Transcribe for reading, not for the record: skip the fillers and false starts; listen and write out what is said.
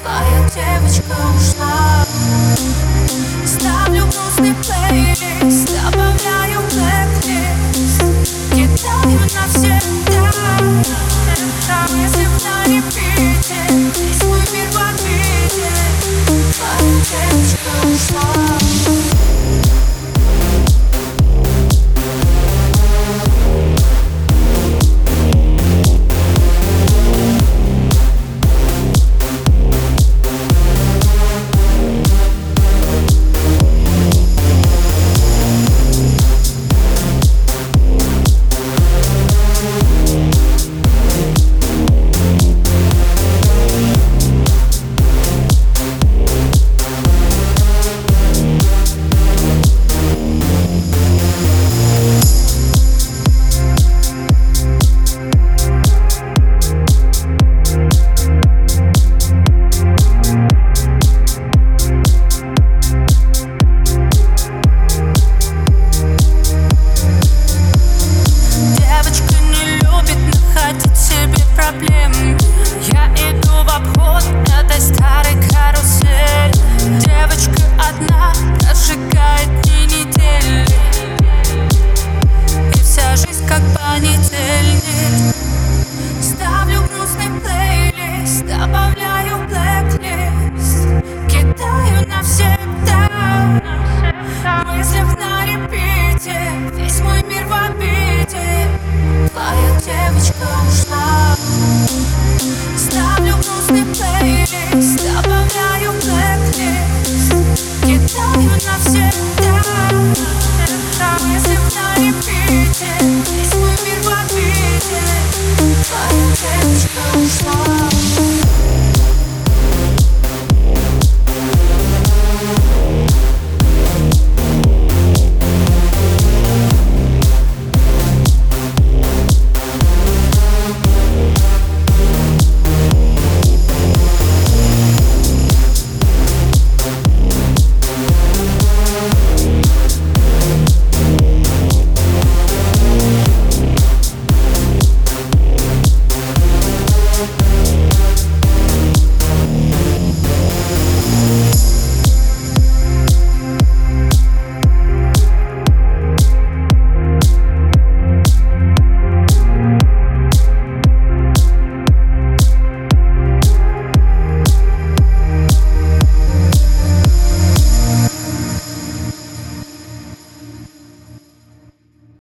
Твоя девочка ушла. Ставлю грустный плейлист, добавляю блэклист, кидаю навсегда. Если на репите, весь мой мир в обиде. Твоя девочка ушла. Я иду в обход этой старой карусели. Девочка одна прожигает дни недели, и вся жизнь как понедельник. Ставлю грустный плейлист, добавляю блэклист, кидаю навсегда. В мыслях на репите, весь мой мир в обиде. Твоя девочка ушла. Ставлю грустный плейлист.